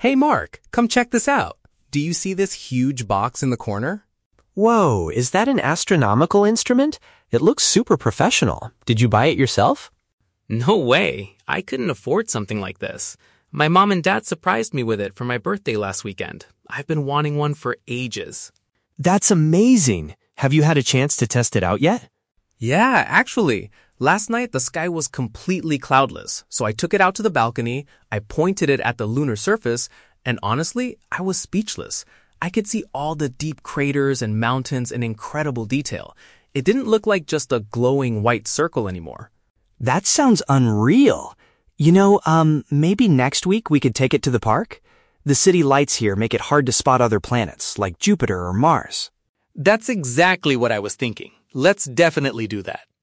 Hey Mark, come check this out. Do you see this huge box in the corner? Whoa, is that an astronomical instrument? It looks super professional. Did you buy it yourself? No way. I couldn't afford something like this. My mom and dad surprised me with it for my birthday last weekend. I've been wanting one for ages. That's amazing. Have you had a chance to test it out yet? Yeah, actually. Last night the sky was completely cloudless, so I took it out to the balcony, I pointed it at the lunar surface, and honestly, I was speechless. I could see all the deep craters and mountains in incredible detail. It didn't look like just a glowing white circle anymore. That sounds unreal. Maybe next week we could take it to the park? The city lights here make it hard to spot other planets, like Jupiter or Mars. That's exactly what I was thinking. Let's definitely do that.